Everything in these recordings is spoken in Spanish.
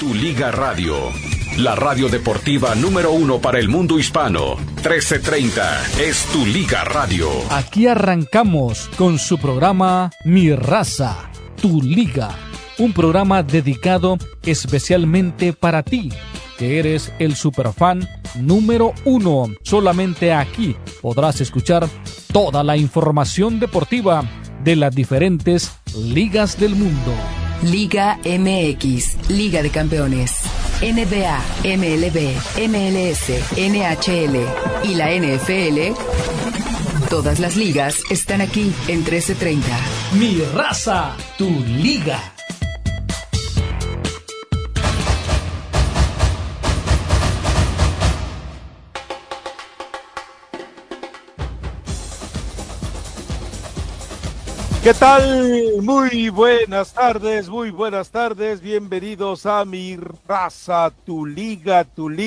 Tu Liga Radio, la radio deportiva número 1 para el mundo hispano. 1330 es Tu Liga Radio. Aquí arrancamos con su programa Mi Raza, Tu Liga. Un programa dedicado especialmente para ti, que eres el superfan número 1. Solamente aquí podrás escuchar toda la información deportiva de las diferentes ligas del mundo. Liga MX, Liga de Campeones, NBA, MLB, MLS, NHL y la NFL. Todas las ligas están aquí en 1330. Mi Raza, Tu Liga. ¿Qué tal? Muy buenas tardes, bienvenidos a Mi Raza, Tu Liga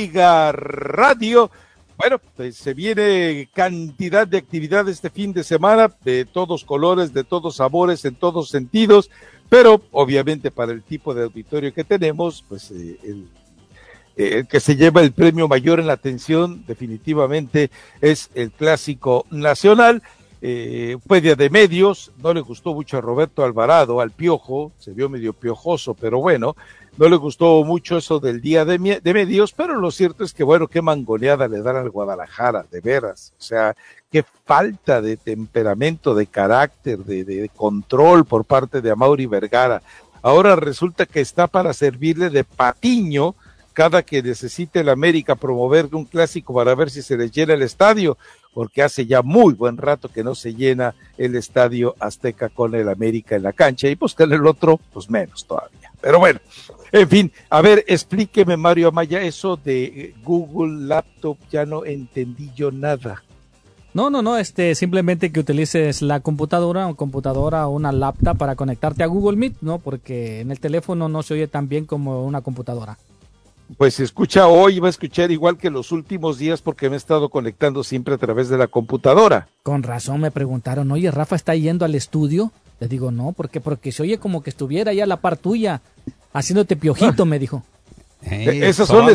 Radio. Bueno, pues se viene cantidad de actividades este fin de semana, de todos colores, de todos sabores, en todos sentidos, pero obviamente para el tipo de auditorio que tenemos, pues el que se lleva el premio mayor en la atención definitivamente es el Clásico Nacional. Fue día de medios, no le gustó mucho a Roberto Alvarado, al Piojo, se vio medio piojoso, pero bueno, no le gustó mucho eso del día de medios, pero lo cierto es que bueno, qué mangoneada le dan al Guadalajara, de veras, o sea, qué falta de temperamento, de carácter, de control por parte de Amaury Vergara. Ahora resulta que está para servirle de patiño cada que necesite el América promover un clásico para ver si se les llena el estadio, porque hace ya muy buen rato que no se llena el Estadio Azteca con el América en la cancha, y pues con el otro, pues menos todavía. Pero bueno, en fin, a ver, explíqueme, Mario Amaya, eso de Google Laptop, ya no entendí yo nada. No, simplemente que utilices la computadora o una laptop para conectarte a Google Meet, ¿no? Porque en el teléfono no se oye tan bien como una computadora. Pues se escucha hoy, va a escuchar igual que los últimos días porque me he estado conectando siempre a través de la computadora. Con razón me preguntaron, oye, ¿Rafa está yendo al estudio? Les digo, no, porque se oye como que estuviera ahí a la par tuya, haciéndote piojito, me dijo. Esas son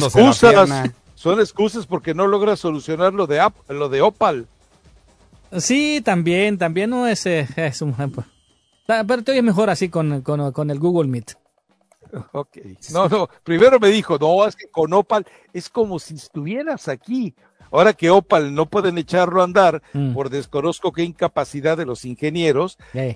excusas porque no logra solucionar lo de Opal. Sí, también no es un ejemplo. Pero te oyes mejor así con el Google Meet. Ok, no, primero me dijo, no, es que con Opal es como si estuvieras aquí. Ahora que Opal no pueden echarlo a andar por desconozco qué incapacidad de los ingenieros,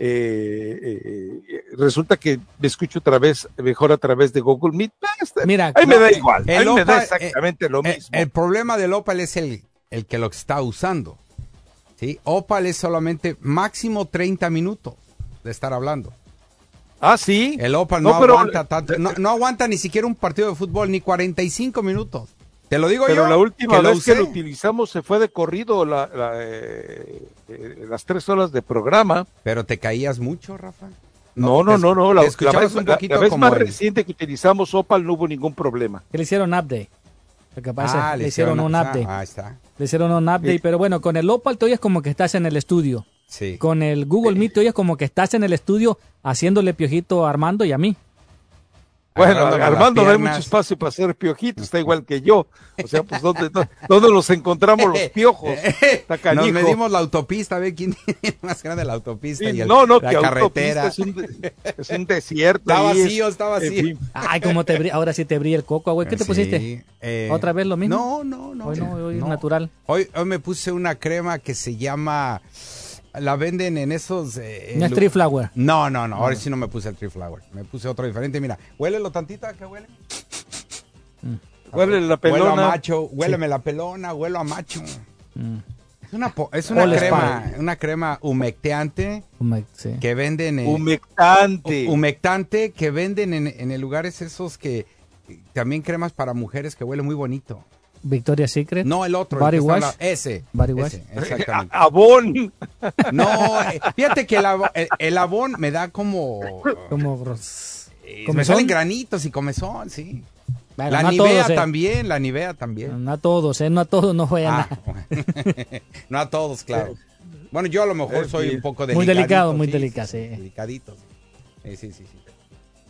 resulta que me escucho otra vez, mejor a través de Google Meet. Mira, ahí me da igual, ahí me da exactamente lo mismo. El problema del Opal es el que lo está usando, ¿sí? Opal es solamente máximo 30 minutos de estar hablando. Ah, sí. El Opal no aguanta tanto, no aguanta ni siquiera un partido de fútbol, ni 45 minutos. Te lo digo yo. Pero la última vez que lo utilizamos se fue de corrido las 3 horas de programa. Pero te caías mucho, Rafa. No. La vez más reciente que utilizamos Opal no hubo ningún problema. Que le hicieron update. Lo que pasa es que le hicieron un update. Ahí está. Le hicieron un update, pero bueno, con el Opal te oyes como que estás en el estudio. Sí. Con el Google Meet te oyes como que estás en el estudio haciéndole piojito a Armando y a mí. Bueno, Armando no hay mucho espacio para hacer piojitos, está igual que yo. O sea, pues ¿dónde nos encontramos los piojos? Está canijo. Nos medimos la autopista, a ver quién tiene más grande la autopista, sí, y la que carretera. Es un desierto. Está vacío. En fin. Ay, ahora sí te brilla el coco, güey. ¿Qué te pusiste? ¿Otra vez lo mismo? No. Hoy natural. Hoy me puse una crema que se llama... La venden en esos... ¿No es Tree Flower? No, ahora sí no me puse el Tree Flower. Me puse otro diferente. Mira, huélelo tantito, ¿a qué huele? Huele la pelona. Huelo a macho, huéleme la pelona, huelo a macho. Es una crema humectante que venden en... Humectante que venden en lugares esos que... También cremas para mujeres que huele muy bonito. Victoria's Secret. No, el otro. Body Wash. Body Wash. Exactamente. Avon. No, fíjate que el Avon me da como me salen granitos y comezón, sí. Bueno, la Nivea también. No a todos, no a todos no juegan nada. No a todos, claro. Bueno, yo a lo mejor soy un poco delicadito. Muy delicado, sí. Delicadito. Sí.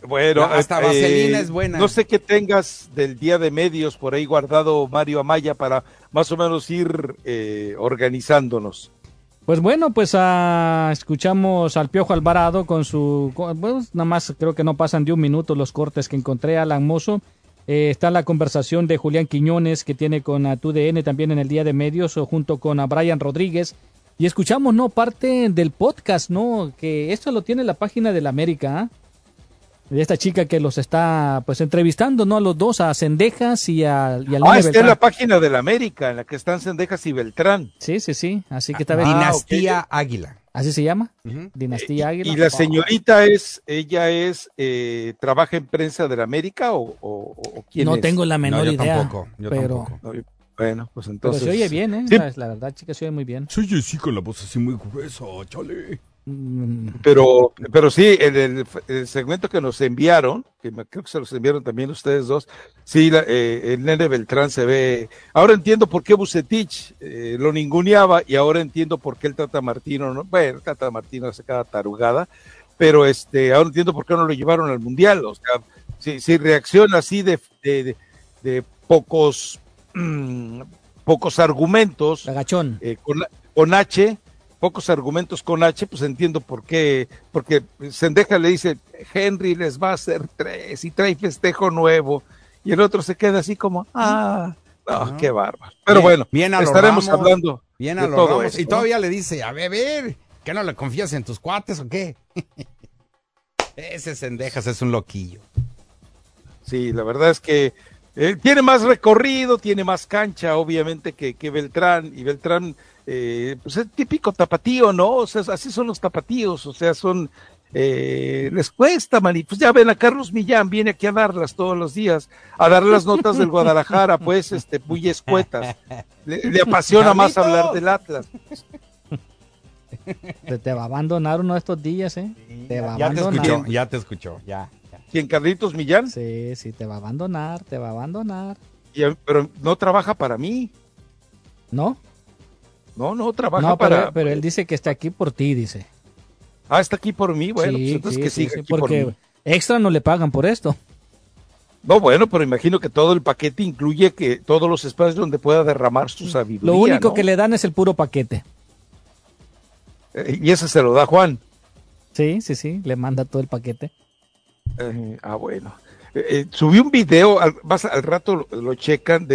Bueno, hasta Vaselina es buena. No sé qué tengas del Día de Medios por ahí guardado, Mario Amaya, para más o menos ir organizándonos. Pues bueno, pues escuchamos al Piojo Alvarado con pues nada más creo que no pasan de un minuto los cortes que encontré, Alan Mozo. Está la conversación de Julián Quiñones que tiene con TUDN también en el Día de Medios, junto con Brian Rodríguez. Y escuchamos, ¿no? Parte del podcast, ¿no? Que esto lo tiene la página de la América, de esta chica que los está pues entrevistando, ¿no? A los dos, a Cendejas y al Beltrán. Está en la página de la América, en la que están Cendejas y Beltrán. Sí. Así que está Dinastía Águila. ¿Así se llama? Dinastía Águila. ¿Y la señorita trabaja en prensa de la América o quién es? No tengo la menor idea. Tampoco, yo tampoco. Bueno, pues entonces. Pero se oye bien, ¿eh? Sí. La verdad, chica, se oye muy bien. Se oye sí con la voz así muy gruesa, chale. Pero sí, el segmento que nos enviaron, que creo que se los enviaron también ustedes dos, sí, el Nene Beltrán se ve. Ahora entiendo por qué Vucetich lo ninguneaba y ahora entiendo por qué el Tata Martino, ¿no? Bueno, el Tata Martino hace cada tarugada, pero ahora entiendo por qué no lo llevaron al Mundial. O sea, si reacciona así de pocos argumentos, agachón, con H, pocos argumentos con H, pues entiendo por qué, porque Cendejas le dice, Henry les va a hacer 3 y trae festejo nuevo, y el otro se queda así como, qué bárbaro. Pero bueno, estaremos hablando de todo eso, y todavía le dice, a ver, ¿qué no le confías en tus cuates o qué? Ese Cendejas es un loquillo. Sí, la verdad es que tiene más recorrido, tiene más cancha, obviamente, que Beltrán, y Beltrán, pues es típico tapatío, ¿no? O sea, así son los tapatíos, o sea, les cuesta, pues ya ven a Carlos Millán, viene aquí a darlas todos los días, a dar las notas del Guadalajara, pues, muy escuetas, le apasiona más hablar del Atlas. Te va a abandonar uno de estos días, ¿eh? Te va a abandonar. Ya te escuchó. ¿Quién, Carlitos Millán? Sí, te va a abandonar. Pero no trabaja para mí. ¿No? No, trabaja para... Pero él dice que está aquí por ti, dice. Está aquí por mí, bueno, pues entonces que siga aquí porque por mí. Extra no le pagan por esto. No, bueno, pero imagino que todo el paquete incluye que todos los espacios donde pueda derramar su sabiduría. Lo único que le dan es el puro paquete. Y ese se lo da Juan. Sí, le manda todo el paquete. Bueno. Subí un video, al rato lo checan,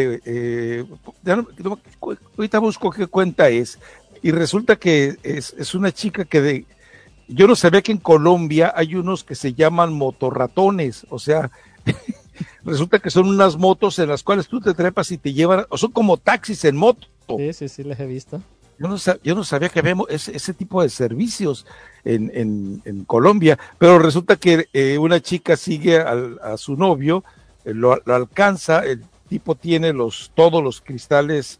ahorita busco qué cuenta es, y resulta que es una chica que yo no sabía que en Colombia hay unos que se llaman motorratones, o sea, resulta que son unas motos en las cuales tú te trepas y te llevan, o son como taxis en moto. Sí, les he visto. Yo no sabía que había ese tipo de servicios en Colombia, pero resulta que una chica sigue a su novio, lo alcanza, el tipo tiene todos los cristales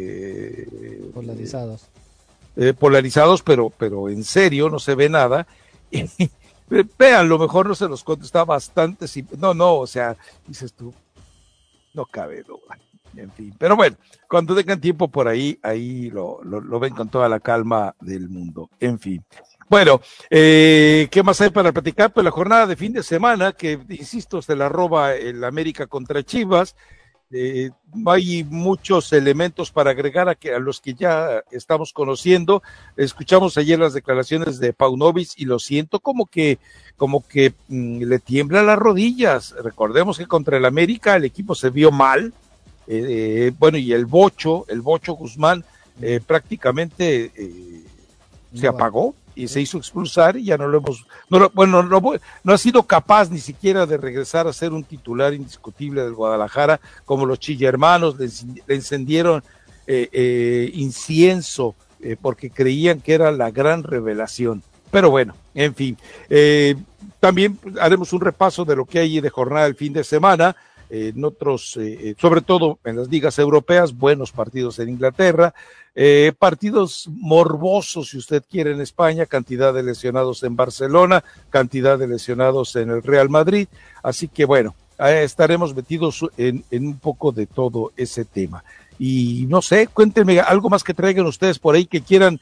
polarizados, pero en serio, no se ve nada. Vean, lo mejor no se los contesta bastante. O sea, dices tú, no cabe duda. En fin, pero bueno, cuando tengan tiempo por ahí lo ven con toda la calma del mundo. En fin. Bueno, ¿qué más hay para platicar? Pues la jornada de fin de semana, que insisto, se la roba el América contra Chivas. Hay muchos elementos para agregar a los que ya estamos conociendo. Escuchamos ayer las declaraciones de Paunovic y lo siento como que le tiembla las rodillas. Recordemos que contra el América el equipo se vio mal. Y el Bocho Guzmán prácticamente se apagó y se hizo expulsar y ya no ha sido capaz ni siquiera de regresar a ser un titular indiscutible del Guadalajara, como los Chillermanos le encendieron incienso porque creían que era la gran revelación. Pero bueno, en fin, también haremos un repaso de lo que hay de jornada el fin de semana. En otros, sobre todo en las ligas europeas, buenos partidos en Inglaterra, partidos morbosos, si usted quiere, en España, cantidad de lesionados en Barcelona, cantidad de lesionados en el Real Madrid, así que bueno, estaremos metidos en un poco de todo ese tema. Y no sé, cuéntenme algo más que traigan ustedes por ahí que quieran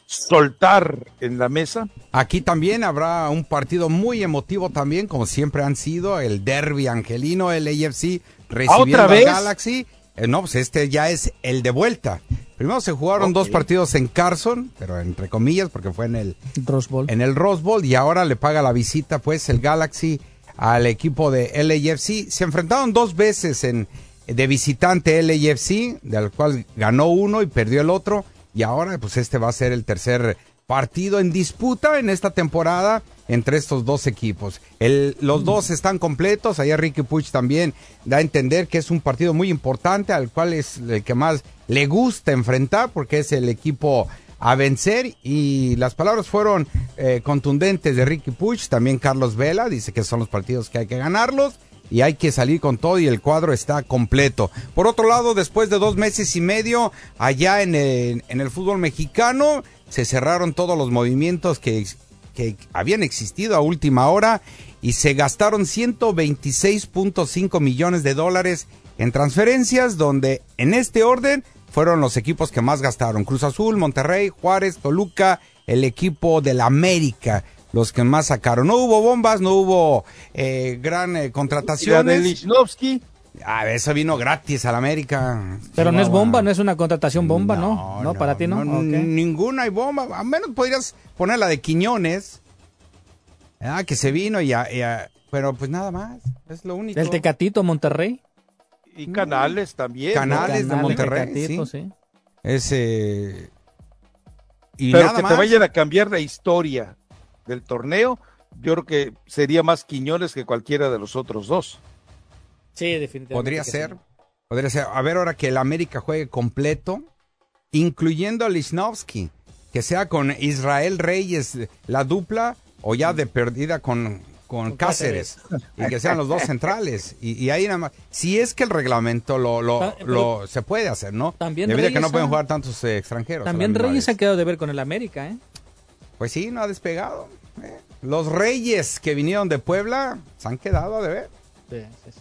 soltar en la mesa. Aquí también habrá un partido muy emotivo también, como siempre han sido, el derbi angelino, el AFC recibiendo al Galaxy. No, pues este ya es el de vuelta. Primero se jugaron 2 partidos en Carson, pero entre comillas, porque fue en el Rose Bowl. En el Rose Bowl, y ahora le paga la visita, pues, el Galaxy al equipo de LAFC. Se enfrentaron 2 veces de visitante LAFC, del cual ganó uno y perdió el otro, y ahora, pues, este va a ser el tercer partido en disputa en esta temporada entre estos 2 equipos. Los 2 están completos. Allá Riqui Puig también da a entender que es un partido muy importante, al cual es el que más le gusta enfrentar, porque es el equipo a vencer, y las palabras fueron contundentes de Riqui Puig. También Carlos Vela dice que son los partidos que hay que ganarlos y hay que salir con todo, y el cuadro está completo. Por otro lado, después de 2 meses y medio allá en el fútbol mexicano, se cerraron todos los movimientos que habían existido a última hora, y se gastaron $126.5 millones en transferencias, donde en este orden fueron los equipos que más gastaron: Cruz Azul, Monterrey, Juárez, Toluca, el equipo del América, los que más sacaron. No hubo bombas, no hubo gran contrataciones. Lichnowsky. Eso vino gratis al América. Pero no es bomba, no es una contratación bomba, ¿no? No, para ti no. Okay. Ninguna hay bomba. A menos podrías poner la de Quiñones, que se vino pero pues nada más, es lo único. El Tecatito Monterrey. Y Canales también. Canales de Monterrey, Tecatito, sí. Ese. Y pero nada que más. Te vayan a cambiar la historia del torneo, yo creo que sería más Quiñones que cualquiera de los otros 2. Sí, definitivamente. Podría ser. A ver, ahora que el América juegue completo, incluyendo a Lichnowsky, que sea con Israel Reyes la dupla, o ya de perdida con Cáceres, y que sean los 2 centrales, y ahí nada más, si es que el reglamento se puede hacer, ¿no? También debido a que no pueden jugar tantos extranjeros. También Reyes ha quedado de ver con el América, ¿eh? Pues sí, no ha despegado. Los Reyes que vinieron de Puebla se han quedado a deber. Sí.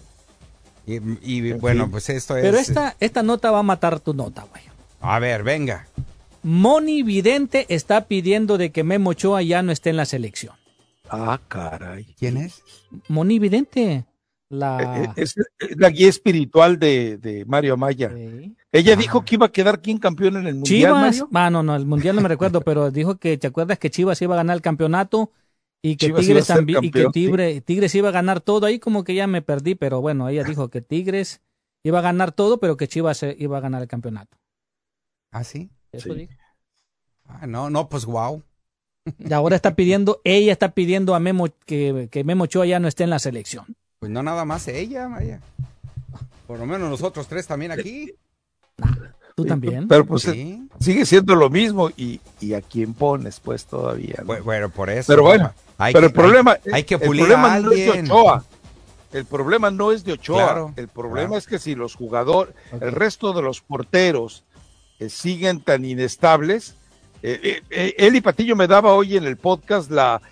Y bueno, pues esto es... Pero esta nota va a matar tu nota, güey. A ver, venga. Moni Vidente está pidiendo de que Memo Ochoa ya no esté en la selección. Ah, caray. ¿Quién es? Moni Vidente. Es la guía espiritual de Mario Amaya. Sí. Ella dijo que iba a quedar ¿quién campeón en el Mundial, Chivas, Mario? No, el Mundial no me recuerdo, pero dijo que, ¿te acuerdas que Chivas iba a ganar el campeonato? Y que Chivas Tigres también, campeón, y que Tigres iba a ganar todo. Ahí como que ya me perdí, pero bueno, ella dijo que Tigres iba a ganar todo, pero que Chivas iba a ganar el campeonato. ¿Ah, sí? Eso sí. Dijo. No, pues wow. Y ahora ella está pidiendo a Memo que Memo Ochoa ya no esté en la selección. Pues no nada más ella, Maya. Por lo menos nosotros 3 también aquí. ¿Tú también? Pero pues sí, sigue siendo lo mismo, y a quién pones pues todavía, ¿no? Bueno, por eso. Pero bueno, el problema no es de Ochoa. El problema no es de Ochoa. Claro, el problema es que si los jugadores, el resto de los porteros siguen tan inestables. Eli Patiño me daba hoy en el podcast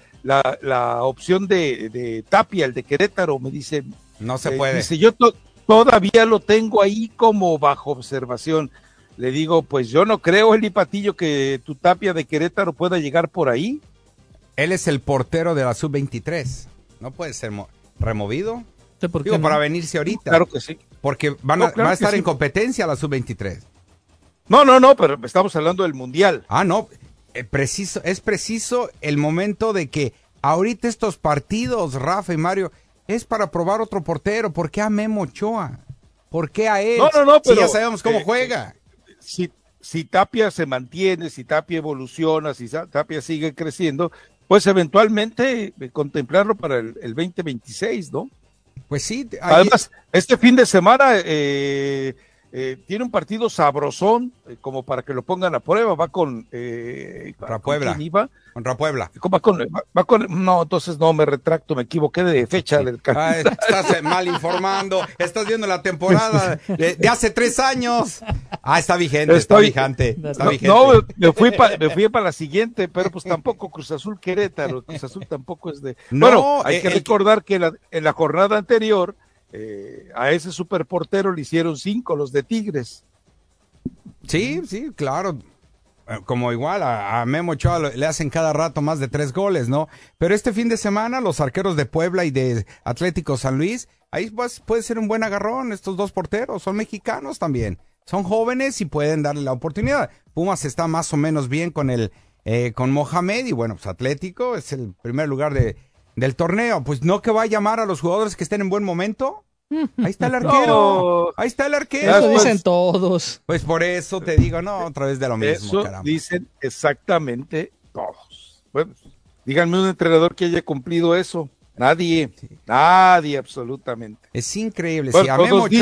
la opción de Tapia, el de Querétaro. Me dice, no se puede. Dice, yo todavía lo tengo ahí como bajo observación. Le digo, pues yo no creo, Eli Patiño, que tu Tapia de Querétaro pueda llegar por ahí. Él es el portero de la sub-23. No puede ser removido. Digo, para venirse ahorita. Claro que sí. Porque va a estar en competencia la sub-23. No, pero estamos hablando del Mundial. No, es preciso el momento de que ahorita estos partidos, Rafa y Mario, es para probar otro portero. ¿Por qué a Memo Ochoa? ¿Por qué a él? No, pero si ya sabemos cómo juega. Si Tapia se mantiene, si Tapia evoluciona, si Tapia sigue creciendo, pues eventualmente contemplarlo para el 2026, ¿no? Pues sí. Además, este fin de semana tiene un partido sabrosón, como para que lo pongan a prueba. Va con Puebla. Contra Puebla. Va con, no, entonces no, me retracto, me equivoqué de fecha del campeonato. Estás mal informando, estás viendo la temporada de hace 3 años. Está vigente, está vigente. No, me fui para la siguiente, pero pues tampoco Cruz Azul Querétaro, Cruz Azul tampoco es de... No, bueno, hay que recordar que en la jornada anterior, a ese superportero le hicieron 5 los de Tigres. Sí, claro. como igual a Memo Ochoa le hacen cada rato más de 3 goles, ¿no? Pero este fin de semana los arqueros de Puebla y de Atlético San Luis, ahí pues puede ser un buen agarrón. Estos 2 porteros son mexicanos también, son jóvenes y pueden darle la oportunidad. Pumas está más o menos bien con Mohamed, y bueno, pues Atlético es el primer lugar del torneo. Pues no que va a llamar a los jugadores que estén en buen momento. Ahí está el arquero. No. Ahí está el arquero. Eso dicen todos. Pues por eso te digo, no, otra vez de lo mismo. Eso caramba. Dicen exactamente todos. Bueno, díganme un entrenador que haya cumplido eso. Nadie, nadie absolutamente. Es increíble. Bueno,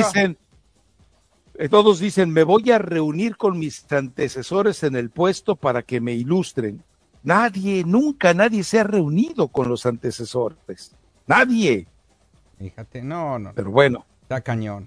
todos dicen, me voy a reunir con mis antecesores en el puesto para que me ilustren. Nunca nadie se ha reunido con los antecesores. Nadie. Fíjate, no. Pero bueno. Está cañón.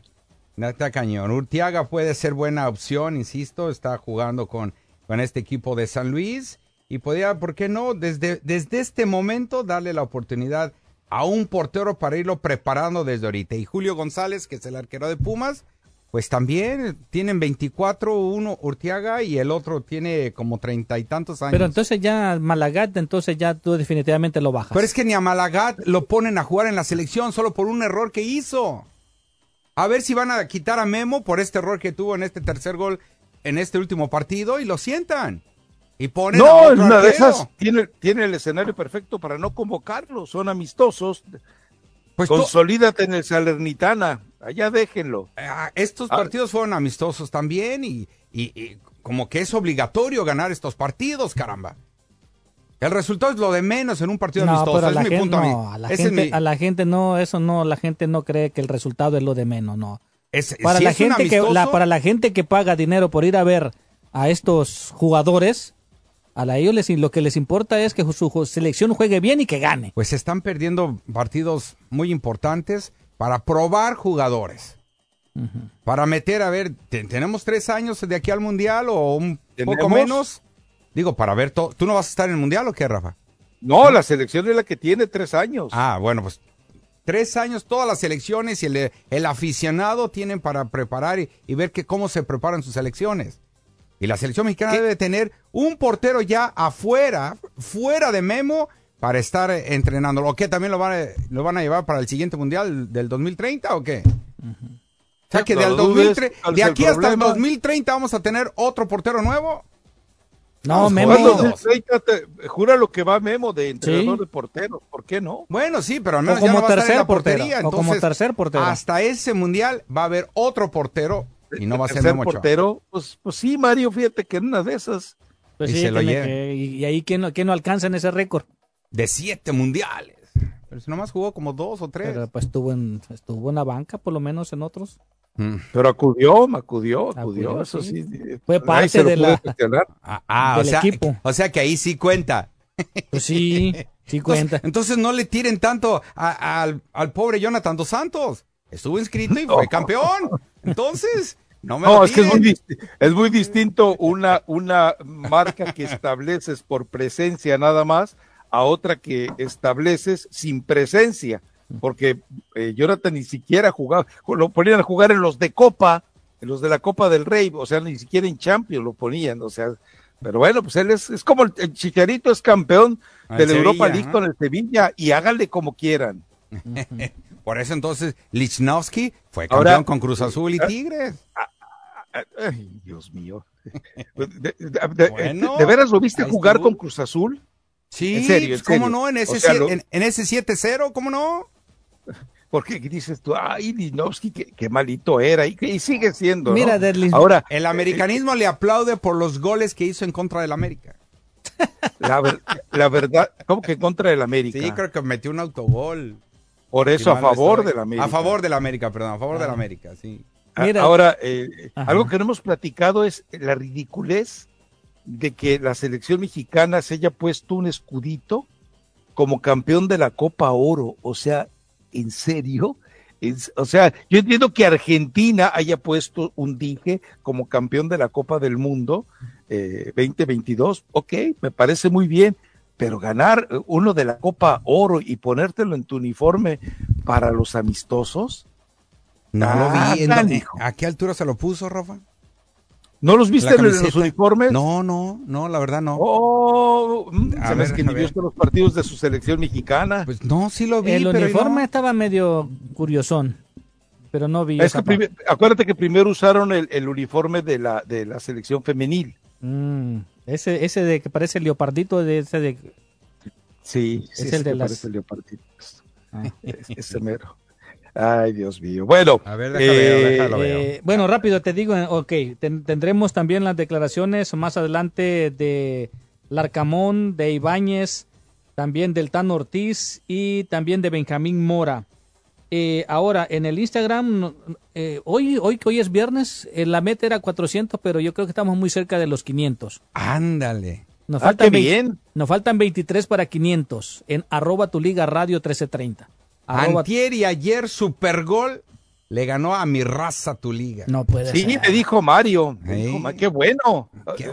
Urteaga puede ser buena opción, insisto, está jugando con este equipo de San Luis y podría, ¿por qué no? Desde este momento darle la oportunidad a un portero para irlo preparando desde ahorita. Y Julio González, que es el arquero de Pumas, pues también tienen 24, uno Urteaga y el otro tiene como 30 y tantos años. Pero entonces ya Malagat, entonces ya tú definitivamente lo bajas. Pero es que ni a Malagat lo ponen a jugar en la selección solo por un error que hizo. A ver si van a quitar a Memo por este error que tuvo en este tercer gol en este último partido y lo sientan. Y ponen a otro una arquero. De esas tiene el escenario perfecto para no convocarlo, son amistosos. Pues consolídate en el Salernitana, allá déjenlo. Estos partidos fueron amistosos también y como que es obligatorio ganar estos partidos, caramba. El resultado es lo de menos en un partido amistoso, pero es mi punto. A la gente no, eso no, la gente no cree que el resultado es lo de menos, no. Para la gente que paga dinero por ir a ver a estos jugadores, ellos lo que les importa es que su selección juegue bien y que gane. Pues se están perdiendo partidos muy importantes para probar jugadores. Uh-huh. Para meter, a ver, ¿tenemos 3 años de aquí al Mundial o un poco menos? Digo, para ver todo. ¿Tú no vas a estar en el Mundial o qué, Rafa? No, la selección es la que tiene 3 años. Bueno, pues 3 años, todas las selecciones y el aficionado tienen para preparar y ver cómo se preparan sus selecciones. Y la selección mexicana debe tener un portero ya fuera de Memo, para estar entrenándolo. ¿O qué? ¿También lo van a llevar para el siguiente Mundial del 2030 o qué? Uh-huh. O sea que de aquí hasta el 2030 vamos a tener otro portero nuevo. No, Memo. Jura lo que va Memo de entrenador de porteros. ¿Por qué no? Bueno, sí, pero al menos ya no va a estar en la portería. Entonces, como tercer portero. Hasta ese Mundial va a haber otro portero y no va a ser Memo Ochoa. Portero, pues sí, Mario, fíjate que en una de esas. Pues sí, y ahí ¿quién no alcanza en ese récord? De 7 mundiales. Pero si nomás jugó como 2 o 3. Pero pues estuvo en la banca, por lo menos en otros. Pero acudió, eso sí. Fue parte del equipo. O sea que ahí sí cuenta. Pues sí cuenta. Entonces no le tiren tanto al pobre Jonathan Dos Santos. Estuvo inscrito y fue campeón. Entonces, es que es muy distinto una marca que estableces por presencia nada más a otra que estableces sin presencia, porque Jonathan ni siquiera jugaba, lo ponían a jugar en los de Copa, en los de la Copa del Rey, o sea, ni siquiera en Champions lo ponían, o sea, pero bueno, pues él es como el Chicharito es campeón de la Europa League con el Sevilla, y háganle como quieran. Por eso entonces Lichnowsky fue campeón con Cruz Azul y Tigres. Ay, Dios mío. ¿De veras lo viste jugar con Cruz Azul? Sí, ¿en serio? ¿Cómo no? En ese 7-0, ¿cómo no? Porque dices tú, Lichnowsky, qué malito era, y sigue siendo, ¿no? Mira, ahora, el americanismo le aplaude por los goles que hizo en contra del América. La verdad, ¿cómo que en contra del América? Sí, creo que metió un autogol. Por eso, a favor del América. A favor del América, sí. Mira, ahora, algo que no hemos platicado es la ridiculez de que la selección mexicana se haya puesto un escudito como campeón de la Copa Oro. O sea, ¿en serio? O sea, yo entiendo que Argentina haya puesto un dije como campeón de la Copa del Mundo 2022. Ok, me parece muy bien, pero ganar uno de la Copa Oro y ponértelo en tu uniforme para los amistosos. No lo vi. ¿A qué altura se lo puso, Rafa? ¿No los viste en los uniformes? No, la verdad no. ¿Sabes que ni vio los partidos de su selección mexicana? Pues no, sí lo vi. El uniforme estaba medio curiosón, pero no vi. Es que acuérdate que primero usaron el uniforme de la selección femenil. Ese de que parece el leopardito, Sí, es el de parece el leopardito. Ese mero. Ay, Dios mío. Bueno, a ver, déjalo ver. Bueno, rápido te digo, tendremos también las declaraciones más adelante de Larcamón, de Ibáñez, también del Tano Ortiz y también de Benjamín Mora. Ahora, en el Instagram, hoy es viernes, la meta era 400, pero yo creo que estamos muy cerca de los 500. Ándale. Nos faltan bien. Nos faltan 23 para 500 en @tuligaradio 1330. Antier y ayer Supergol le ganó a mi raza tu liga. No puede ser. Sí, me dijo Mario. Qué bueno.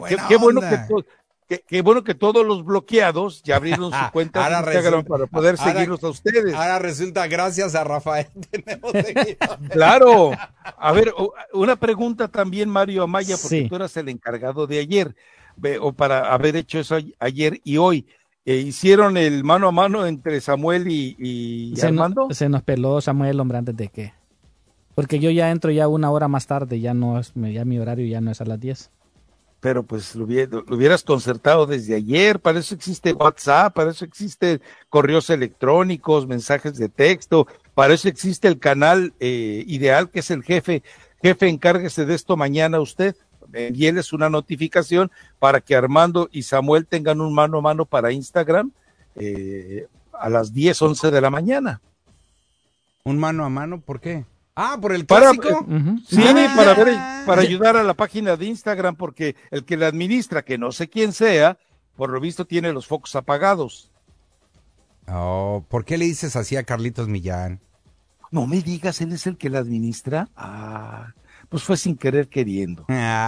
Qué bueno que todos los bloqueados ya abrieron su cuenta de Instagram para poder seguirlos a ustedes. Ahora resulta, gracias a Rafael, tenemos Claro. A ver, una pregunta también, Mario Amaya, porque tú eras el encargado de ayer, o para haber hecho eso ayer y hoy. ¿Hicieron el mano a mano entre Samuel y Armando? Se nos peló Samuel, hombre, antes de que... Porque yo ya entro ya una hora más tarde, ya mi horario ya no es a las 10. Pero pues lo hubieras concertado desde ayer, para eso existe WhatsApp, para eso existe correos electrónicos, mensajes de texto, para eso existe el canal ideal que es el jefe. Jefe, encárguese de esto mañana usted. Envíeles una notificación para que Armando y Samuel tengan un mano a mano para Instagram a las 10, 11 de la mañana. ¿Un mano a mano? ¿Por qué? ¿Por el clásico? Sí, para ayudar a la página de Instagram, porque el que la administra, que no sé quién sea, por lo visto tiene los focos apagados. ¿Por qué le dices así a Carlitos Millán? No me digas, él es el que la administra. Pues fue sin querer queriendo.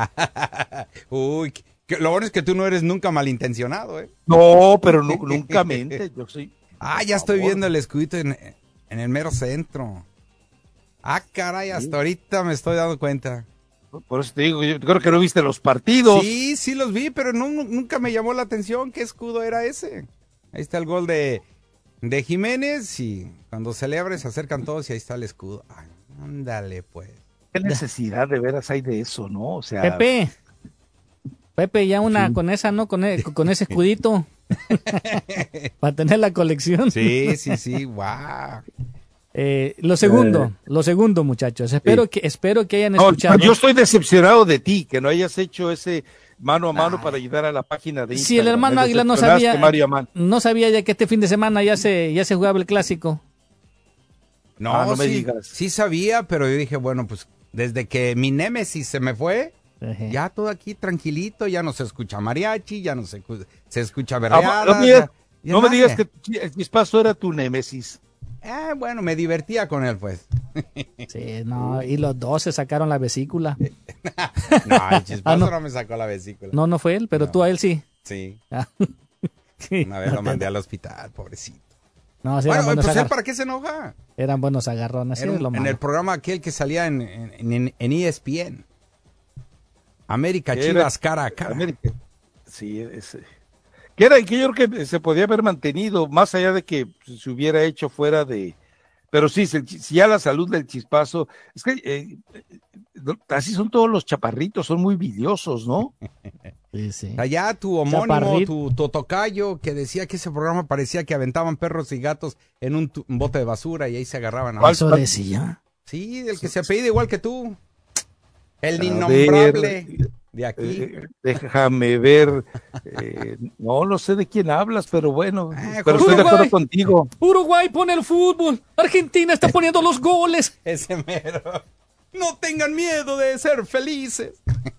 Uy, lo bueno es que tú no eres nunca malintencionado, ¿eh? No, pero nunca mente. Yo soy. Ya estoy viendo el escudito en el mero centro. Caray, hasta ahorita me estoy dando cuenta. Por eso te digo, yo creo que no viste los partidos. Sí los vi, pero nunca me llamó la atención qué escudo era ese. Ahí está el gol de Jiménez y cuando celebra se acercan todos y ahí está el escudo. Ándale, pues. ¿Qué necesidad de veras hay de eso, no? O sea, Pepe, ya con esa, ¿no? Con ese escudito. Para tener la colección. Sí, wow. Lo segundo, muchachos. Espero que hayan escuchado. Yo estoy decepcionado de ti, que no hayas hecho ese mano a mano para ayudar a la página de Instagram. Si el hermano Águila no sabía ya que este fin de semana ya se jugaba el clásico. No me digas. Sí sabía, pero yo dije, bueno, pues desde que mi némesis se me fue, ya todo aquí tranquilito, ya no se escucha mariachi, ya no se escucha berreada. No me digas que el Chispazo era tu némesis. Bueno, me divertía con él, pues. Sí, y los dos se sacaron la vesícula. No, el Chispazo no me sacó la vesícula. No fue él, pero tú a él sí. Sí. Una vez lo mandé al hospital, pobrecito. No, sí, bueno, pues él, ¿para qué se enoja? Eran buenos agarrones. En el programa aquel que salía en ESPN. América Chivas cara a cara. América. Sí, ese. Que yo creo que se podía haber mantenido, más allá de que se hubiera hecho fuera de... Pero sí, si ya la salud del Chispazo... Es que así son todos los chaparritos, son muy vidiosos, ¿no? Sí. Allá tu homónimo, tu tocayo, que decía que ese programa parecía que aventaban perros y gatos en un bote de basura y ahí se agarraban. ¿Eso decía? Sí, el que se apellida igual que tú. El innombrable de aquí. Déjame ver. No sé de quién hablas, pero bueno. Pero estoy de acuerdo contigo. Uruguay pone el fútbol. Argentina está poniendo los goles. Ese mero. No tengan miedo de ser felices.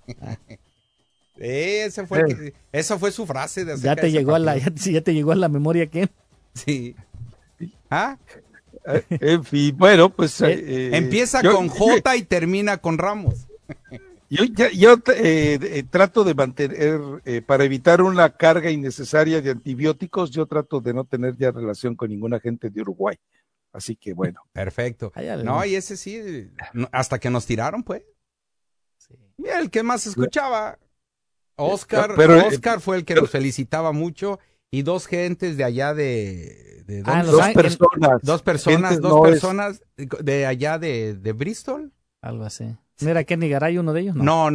Esa fue su frase. Ya te llegó a la memoria, ¿qué? Sí. En fin, bueno, pues... empieza con J y termina con Ramos. Yo trato de mantener, para evitar una carga innecesaria de antibióticos, yo trato de no tener ya relación con ninguna gente de Uruguay. Así que bueno. Perfecto. No, y ese sí, hasta que nos tiraron, pues. Mira, el que más escuchaba. Oscar fue el que nos felicitaba mucho y dos gentes de allá dos personas de allá de Bristol. Algo así. ¿No era Kenny Garay uno de ellos? No.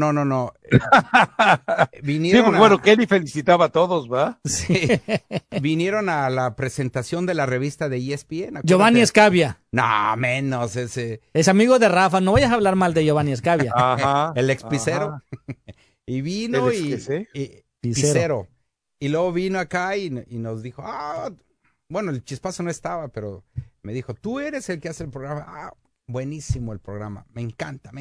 Vinieron bueno, Kenny felicitaba a todos, ¿va? Sí. Vinieron a la presentación de la revista de ESPN. Acuérdate. Giovanni Escabia. No, menos ese. Es amigo de Rafa, no vayas a hablar mal de Giovanni Escabia. Ajá. El expicero. Y vino Picero. Y luego vino acá y nos dijo, bueno, el Chispazo no estaba, pero me dijo, tú eres el que hace el programa. Buenísimo el programa, me encanta.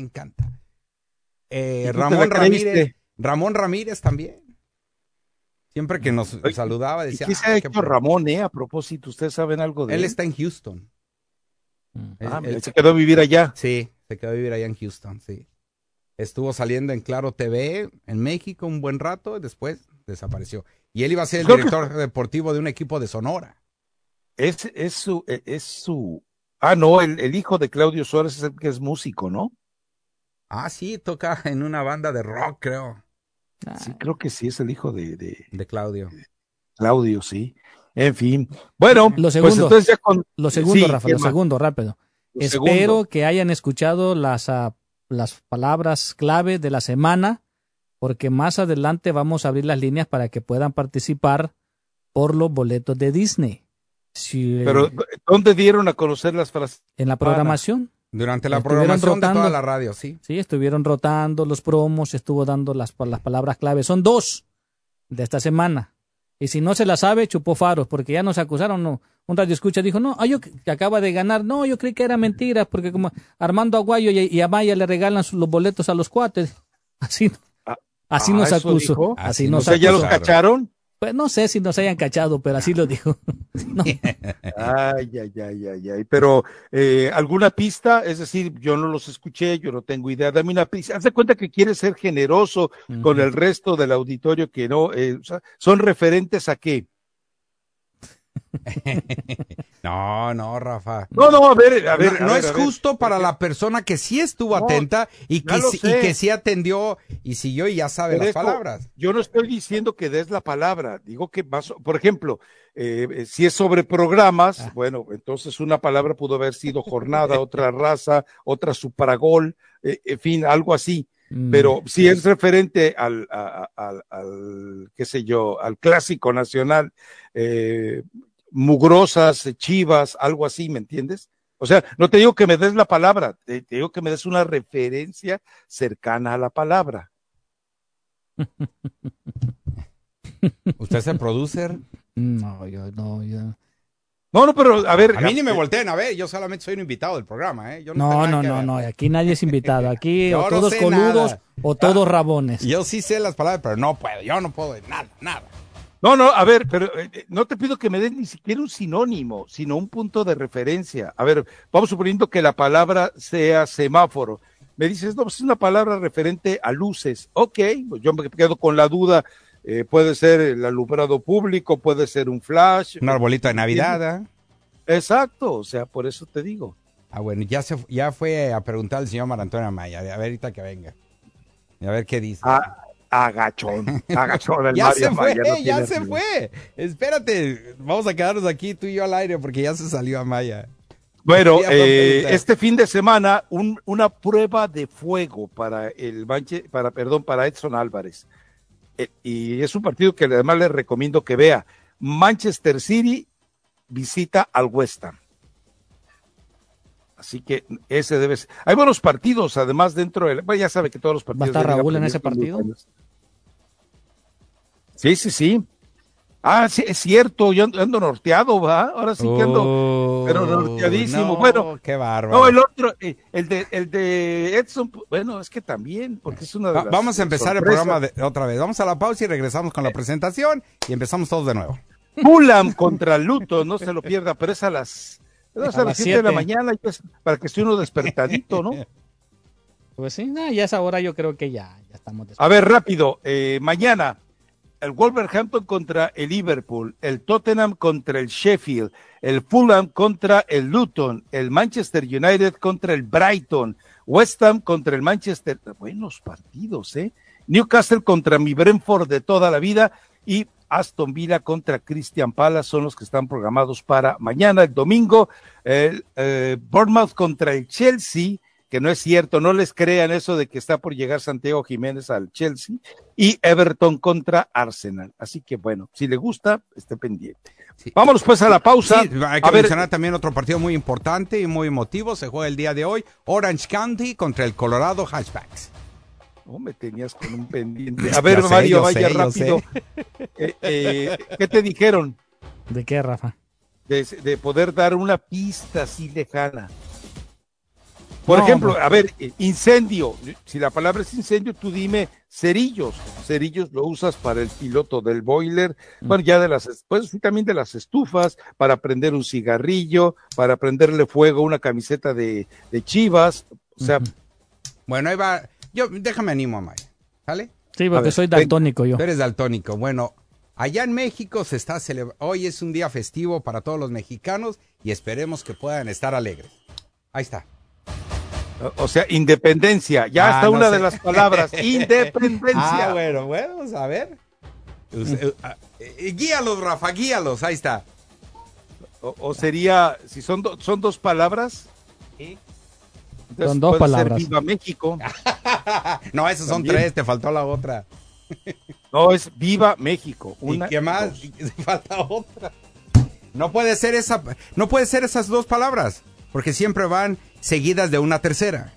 Ramón Ramírez también. Siempre que nos saludaba decía. ¿Qué se ha hecho Ramón, a propósito? ¿Ustedes saben algo de él? Él está en Houston. Él se quedó a vivir allá. Sí, se quedó a vivir allá en Houston, sí. Estuvo saliendo en Claro TV en México un buen rato y después desapareció. Y él iba a ser el director deportivo de un equipo de Sonora. Es su... no, el hijo de Claudio Suárez es el que es músico, ¿no? Sí, toca en una banda de rock, creo. Sí, creo que sí, es el hijo de Claudio. Claudio, sí. En fin. Bueno, lo segundo, pues entonces ya con... Rafa, lo segundo, rápido. Espero que hayan escuchado las palabras clave de la semana, porque más adelante vamos a abrir las líneas para que puedan participar por los boletos de Disney. Pero, ¿dónde dieron a conocer las frases? En la programación. Durante la programación de toda la radio, sí. Sí, estuvieron rotando los promos, estuvo dando las palabras clave. Son 2 de esta semana. Y si no se la sabe, chupó faros, porque ya nos acusaron, no. Un radio escucha dijo, yo que acaba de ganar. No, yo creí que era mentira, porque como Armando Aguayo y a Maya le regalan los boletos a los cuates. Así nos acusó. Así nos acusó. ¿Ya los cacharon? Pues no sé si nos hayan cachado, pero así lo dijo. No. Ay. Pero, ¿alguna pista? Es decir, yo no los escuché, yo no tengo idea. Dame una pista. Haz de cuenta que quieres ser generoso con el resto del auditorio que no, ¿son referentes a qué? No, Rafa. No, a ver. No es justo para la persona que sí estuvo atenta y que sí atendió y siguió y ya sabe las palabras. Yo no estoy diciendo que des la palabra, digo que más, por ejemplo, si es sobre programas, bueno, entonces una palabra pudo haber sido jornada, otra raza, otra supragol, en fin, algo así. Pero si es referente al qué sé yo, al clásico nacional, mugrosas, chivas, algo así, ¿me entiendes? O sea, no te digo que me des la palabra, te digo que me des una referencia cercana a la palabra. ¿Usted es el producer? No, yo. No, pero a ver. A mí ni me volteen a ver, yo solamente soy un invitado del programa, ¿eh? Yo no, aquí nadie es invitado, aquí o todos coludos o todos rabones. Yo sí sé las palabras, pero yo no puedo, nada. No, a ver, pero no te pido que me des ni siquiera un sinónimo, sino un punto de referencia. A ver, vamos suponiendo que la palabra sea semáforo. Me dices, no, pues es una palabra referente a luces. Ok, pues yo me quedo con la duda. Puede ser el alumbrado público, puede ser un flash. Un arbolito de Navidad. Exacto, o sea, por eso te digo. Bueno, ya fue a preguntar al señor Marantonio Amaya, a ver ahorita que venga. A ver qué dice. Agachón. Ya se fue. Espérate, vamos a quedarnos aquí tú y yo al aire porque ya se salió Amaya. Bueno, este fin de semana una prueba de fuego para para Edson Álvarez. Y es un partido que además le recomiendo que vea. Manchester City visita al West Ham. Así que ese debe ser. Hay buenos partidos, además dentro del... Bueno, ya sabe que todos los partidos... ¿Va a estar Raúl en ese partido? Sí. Sí, es cierto, yo ando norteado, ¿va? Ahora sí que ando, pero norteadísimo. No, bueno, qué bárbaro. No, el otro, el de Edson, bueno, es que también, porque es una de las Vamos a empezar sorpresas. El programa otra vez. Vamos a la pausa y regresamos con la presentación y empezamos todos de nuevo. Fulham contra Luton, no se lo pierda, pero es a las 7 de la mañana, pues, para que esté uno despertadito, ¿no? Pues sí, ya es ahora, yo creo que ya estamos despertados. A ver, rápido, mañana, el Wolverhampton contra el Liverpool, el Tottenham contra el Sheffield, el Fulham contra el Luton, el Manchester United contra el Brighton, West Ham contra el Manchester, buenos partidos, Newcastle contra mi Brentford de toda la vida, y Aston Villa contra Crystal Palace son los que están programados para mañana, el domingo, el Bournemouth contra el Chelsea, que no es cierto, no les crean eso de que está por llegar Santiago Jiménez al Chelsea, y Everton contra Arsenal. Así que bueno, si le gusta, esté pendiente. Sí. Vámonos pues a la pausa. Sí, hay que mencionar también otro partido muy importante y muy emotivo, se juega el día de hoy, Orange County contra el Colorado Hatchbacks. No, me tenías con un pendiente. A ver, Mario, vaya rápido. ¿Qué te dijeron? ¿De qué, Rafa? De poder dar una pista así lejana. Por ejemplo, a ver, incendio. Si la palabra es incendio, tú dime cerillos. Cerillos lo usas para el piloto del boiler. Bueno, ya pues también de las estufas, para prender un cigarrillo, para prenderle fuego a una camiseta de Chivas. O sea. Bueno, ahí va. Déjame animo a Maya, ¿sale? Sí, porque soy daltónico yo. Tú eres daltónico. Bueno, allá en México se está celebrando. Hoy es un día festivo para todos los mexicanos y esperemos que puedan estar alegres. Ahí está. O sea, independencia, ya está una de las palabras, independencia. Bueno, vamos a ver. Guíalos, Rafa, guíalos, ahí está. O sería, si son dos palabras. ¿Sí? Son dos palabras. Viva México. No, esos son tres, te faltó la otra. No, es Viva México. ¿Y qué más? Falta otra. No puede ser esas dos palabras, porque siempre van seguidas de una tercera.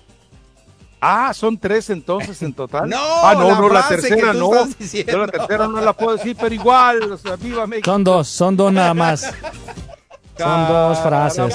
Son tres entonces en total. No, la tercera no. Yo la tercera no la puedo decir, pero igual, o sea, Viva México. Son dos nada más. Son dos frases.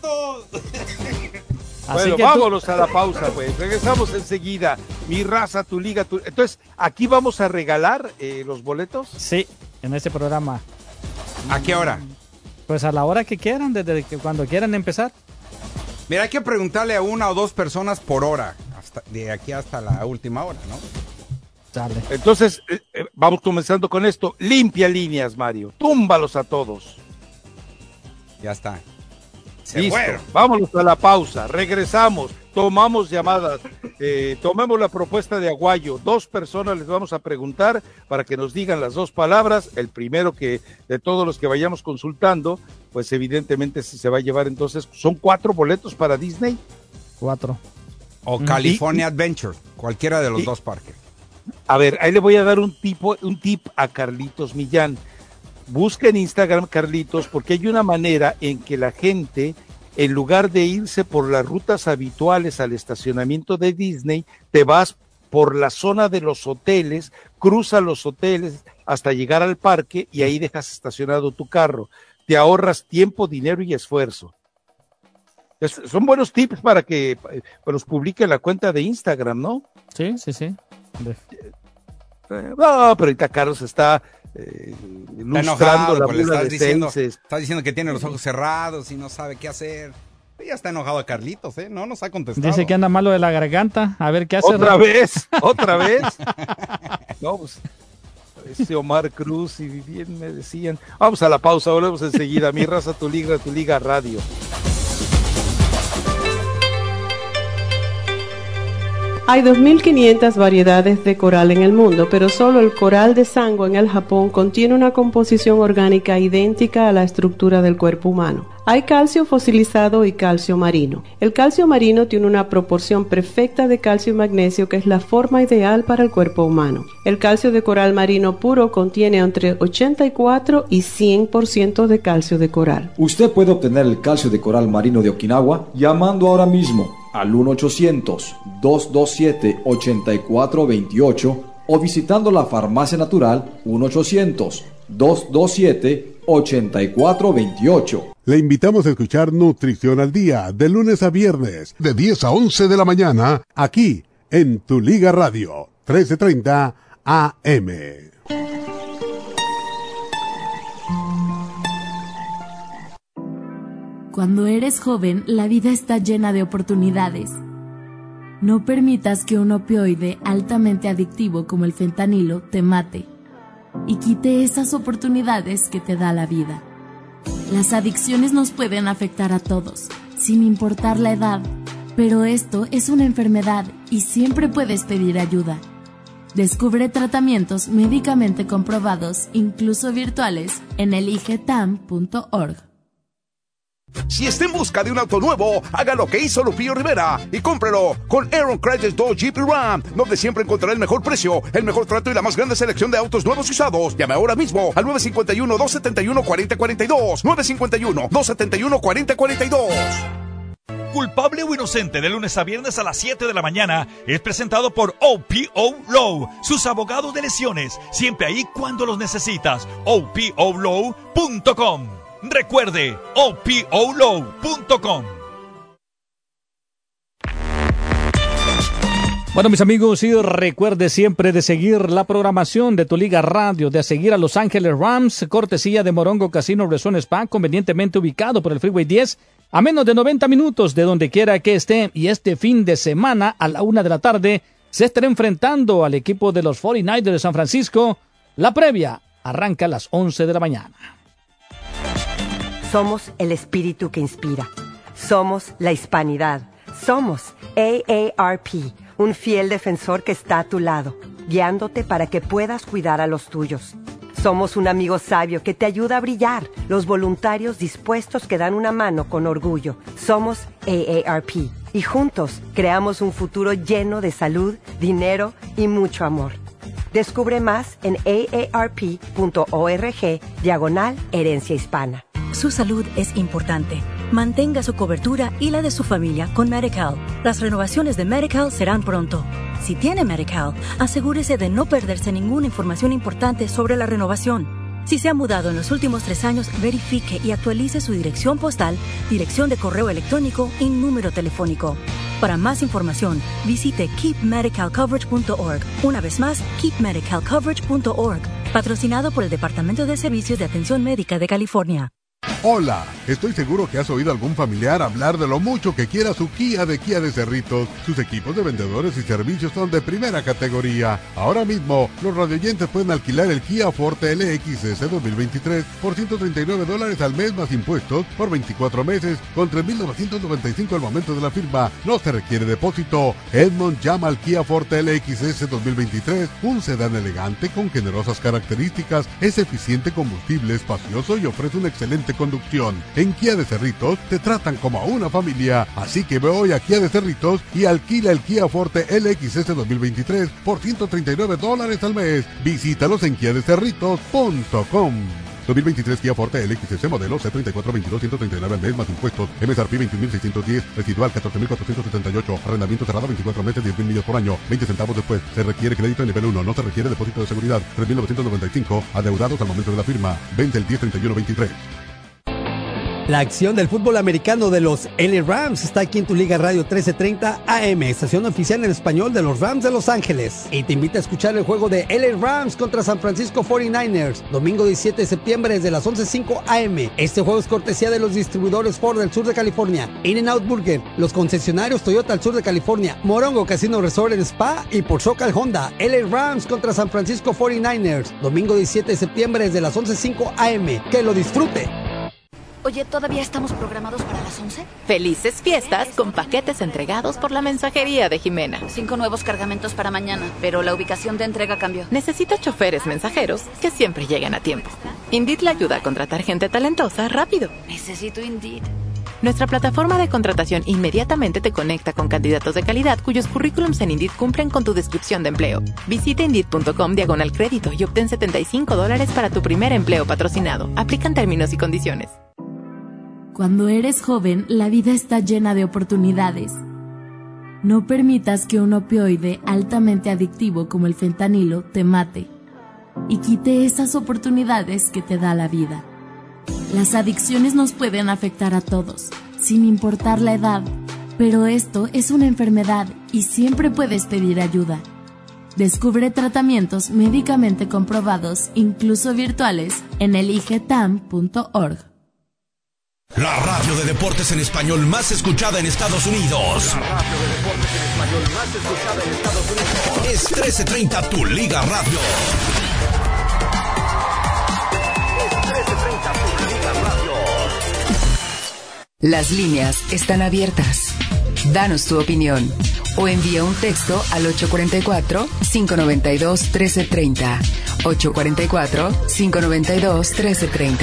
Bueno, vámonos a la pausa, pues. Regresamos enseguida. Mi raza, tu liga, tu... Entonces, ¿aquí vamos a regalar los boletos? Sí, en este programa. ¿A qué hora? Pues a la hora que quieran, desde que cuando quieran empezar. Mira, hay que preguntarle a una o dos personas por hora, de aquí hasta la última hora, ¿no? Dale. Entonces, vamos comenzando con esto. Limpia líneas, Mario. Túmbalos a todos. Ya está. Listo. Vámonos a la pausa. Regresamos. Tomamos llamadas. Tomemos la propuesta de Aguayo. 2 personas les vamos a preguntar para que nos digan las 2 palabras. El primero que de todos los que vayamos consultando, pues evidentemente se va a llevar entonces. ¿Son 4 boletos para Disney? 4. O California Adventure. Cualquiera de los 2 parques. A ver, ahí le voy a dar un tip a Carlitos Millán. Busca en Instagram, Carlitos, porque hay una manera en que la gente, en lugar de irse por las rutas habituales al estacionamiento de Disney, te vas por la zona de los hoteles, cruzas los hoteles hasta llegar al parque y ahí dejas estacionado tu carro. Te ahorras tiempo, dinero y esfuerzo. Son buenos tips para que los publique en la cuenta de Instagram, ¿no? Sí. No, pero ahorita Carlos está ilustrando la mula de Senses. Está diciendo que tiene los ojos cerrados y no sabe qué hacer. Ya está enojado a Carlitos, no nos ha contestado. Dice que anda malo de la garganta, a ver qué hace. ¿Otra vez? No, pues, ese Omar Cruz y bien me decían. Vamos a la pausa, volvemos enseguida. Mi raza, tu liga radio. Hay 2.500 variedades de coral en el mundo, pero solo el coral de Sango en el Japón contiene una composición orgánica idéntica a la estructura del cuerpo humano. Hay calcio fosilizado y calcio marino. El calcio marino tiene una proporción perfecta de calcio y magnesio que es la forma ideal para el cuerpo humano. El calcio de coral marino puro contiene entre 84 y 100% de calcio de coral. Usted puede obtener el calcio de coral marino de Okinawa llamando ahora mismo al 1-800-227-8428 o visitando la Farmacia Natural 1-800-227-8428. Le invitamos a escuchar Nutrición al Día de lunes a viernes de 10 a 11 de la mañana aquí en Tu Liga Radio 1330 AM. Cuando eres joven, la vida está llena de oportunidades. No permitas que un opioide altamente adictivo como el fentanilo te mate. y quite esas oportunidades que te da la vida. Las adicciones nos pueden afectar a todos, sin importar la edad, pero esto es una enfermedad y siempre puedes pedir ayuda. Descubre tratamientos médicamente comprobados, incluso virtuales, en eligetam.org. Si está en busca de un auto nuevo, haga lo que hizo Lupillo Rivera y cómprelo con Aaron Credit Dodge Jeep Ram, donde siempre encontrará el mejor precio, el mejor trato y la más grande selección de autos nuevos y usados. Llame ahora mismo al 951-271-4042. 951-271-4042. Culpable o inocente, de lunes a viernes a las 7 de la mañana, es presentado por OPO Law, sus abogados de lesiones, siempre ahí cuando los necesitas. opolaw.com. Recuerde, opolaw.com. Bueno, mis amigos, y recuerde siempre de seguir la programación de Tu Liga Radio, de seguir a Los Ángeles Rams, cortesía de Morongo Casino Resort Spa, convenientemente ubicado por el Freeway 10, a menos de 90 minutos de donde quiera que esté. Y este fin de semana, a la 1 de la tarde, se estará enfrentando al equipo de los 49ers de San Francisco. La previa arranca a las 11 de la mañana. Somos el espíritu que inspira. Somos la hispanidad. Somos AARP, un fiel defensor que está a tu lado, guiándote para que puedas cuidar a los tuyos. Somos un amigo sabio que te ayuda a brillar, los voluntarios dispuestos que dan una mano con orgullo. Somos AARP y juntos creamos un futuro lleno de salud, dinero y mucho amor. Descubre más en aarp.org/herencia hispana. Su salud es importante. Mantenga su cobertura y la de su familia con Medi-Cal. Las renovaciones de Medi-Cal serán pronto. Si tiene Medi-Cal, asegúrese de no perderse ninguna información importante sobre la renovación. Si se ha mudado en los últimos 3 años, verifique y actualice su dirección postal, dirección de correo electrónico y número telefónico. Para más información, visite keepmedicalcoverage.org. Una vez más, keepmedicalcoverage.org. Patrocinado por el Departamento de Servicios de Atención Médica de California. Hola, estoy seguro que has oído a algún familiar hablar de lo mucho que quiera su Kia de Cerritos. Sus equipos de vendedores y servicios son de primera categoría. Ahora mismo, los radioyentes pueden alquilar el Kia Forte LXS 2023 por $139 al mes más impuestos por 24 meses con $3,995 al momento de la firma. No se requiere depósito. Edmond llama al Kia Forte LXS 2023, un sedán elegante con generosas características, es eficiente combustible, espacioso y ofrece una excelente conducción. En Kia de Cerritos te tratan como a una familia, así que ve hoy a Kia de Cerritos y alquila el Kia Forte LXS 2023 por $139 al mes. Visítalos en kiadecerritos.com. 2023 Kia Forte LXS modelo C3422 $139 al mes más impuestos. MSRP $21,610, residual $14,478, arrendamiento cerrado 24 meses, 10,000 millas por año, 20 centavos después. Se requiere crédito de nivel 1, no se requiere depósito de seguridad. $3,995 adeudados al momento de la firma. Vence el 10/31/23. La acción del fútbol americano de los LA Rams está aquí en Tu Liga Radio 1330 AM, estación oficial en español de los Rams de Los Ángeles. Y te invita a escuchar el juego de LA Rams contra San Francisco 49ers, domingo 17 de septiembre desde las 11:05 AM. Este juego es cortesía de los distribuidores Ford del sur de California, In-N-Out Burger, los concesionarios Toyota al sur de California, Morongo Casino Resort and Spa y por Shocal Honda. LA Rams contra San Francisco 49ers, domingo 17 de septiembre desde las 11:05 AM. ¡Que lo disfrute! Oye, ¿todavía estamos programados para las 11? Felices fiestas con paquetes entregados por la mensajería de Jimena. 5 nuevos cargamentos para mañana, pero la ubicación de entrega cambió. Necesita choferes mensajeros que siempre lleguen a tiempo. Indeed le ayuda a contratar gente talentosa rápido. Necesito Indeed. Nuestra plataforma de contratación inmediatamente te conecta con candidatos de calidad cuyos currículums en Indeed cumplen con tu descripción de empleo. Visita Indeed.com/crédito y obtén $75 para tu primer empleo patrocinado. Aplican términos y condiciones. Cuando eres joven, la vida está llena de oportunidades. No permitas que un opioide altamente adictivo como el fentanilo te mate y quite esas oportunidades que te da la vida. Las adicciones nos pueden afectar a todos, sin importar la edad, pero esto es una enfermedad y siempre puedes pedir ayuda. Descubre tratamientos médicamente comprobados, incluso virtuales, en eligetam.org. La radio de deportes en español más escuchada en Estados Unidos. La radio de deportes en español más escuchada en Estados Unidos. Es 1330 Tu Liga Radio. Las líneas están abiertas. Danos tu opinión o envía un texto al 844-592-1330. 844-592-1330.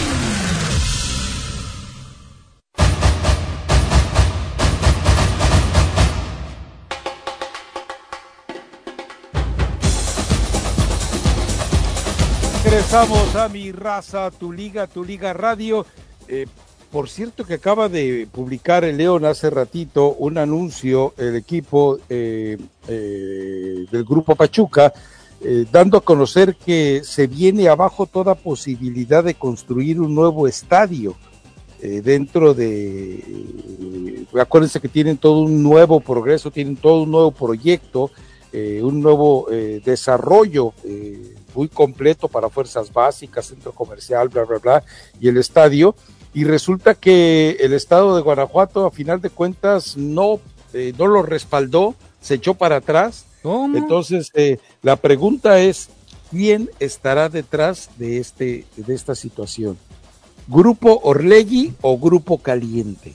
Regresamos a Mi Raza, Tu Liga Radio. Por cierto que acaba de publicar el León hace ratito un anuncio, el equipo del Grupo Pachuca, dando a conocer que se viene abajo toda posibilidad de construir un nuevo estadio dentro de... Acuérdense que tienen todo un nuevo progreso, tienen todo un nuevo proyecto, un nuevo desarrollo muy completo para fuerzas básicas, centro comercial, bla, bla, bla, y el estadio. Y resulta que el estado de Guanajuato, a final de cuentas, no lo respaldó, se echó para atrás. ¿Cómo? Entonces, la pregunta es, ¿quién estará detrás de esta situación? ¿Grupo Orlegui o Grupo Caliente?